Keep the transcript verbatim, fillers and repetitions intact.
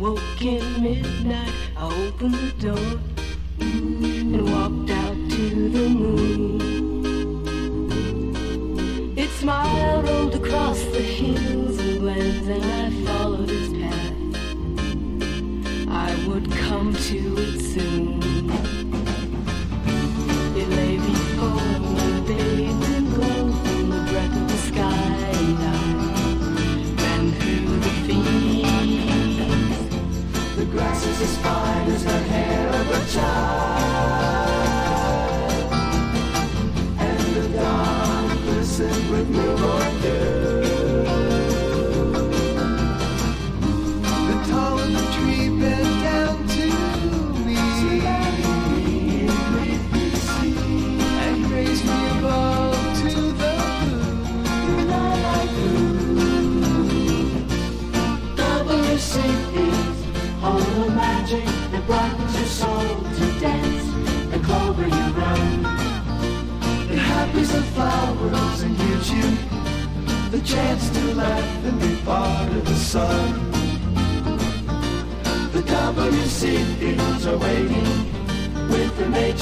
woke in midnight, I opened the door and walked out to the moon. It smiled, rolled across the hills and glens, and I followed its path. I would come to it soon. It lay before me, bathed in glow from the breath of the sky, and I ran through the fields. The grass is as fine as the hair of a child, and the dawn glistened with newborn dew. The tall of the tree bent down to me and raised me above to the blue. W C is home of magic that brightens your soul to dance. The clover you run, It happens the flowers and gives you the chance to laugh and be part of the sun. The W C Eagles are waiting with the nature.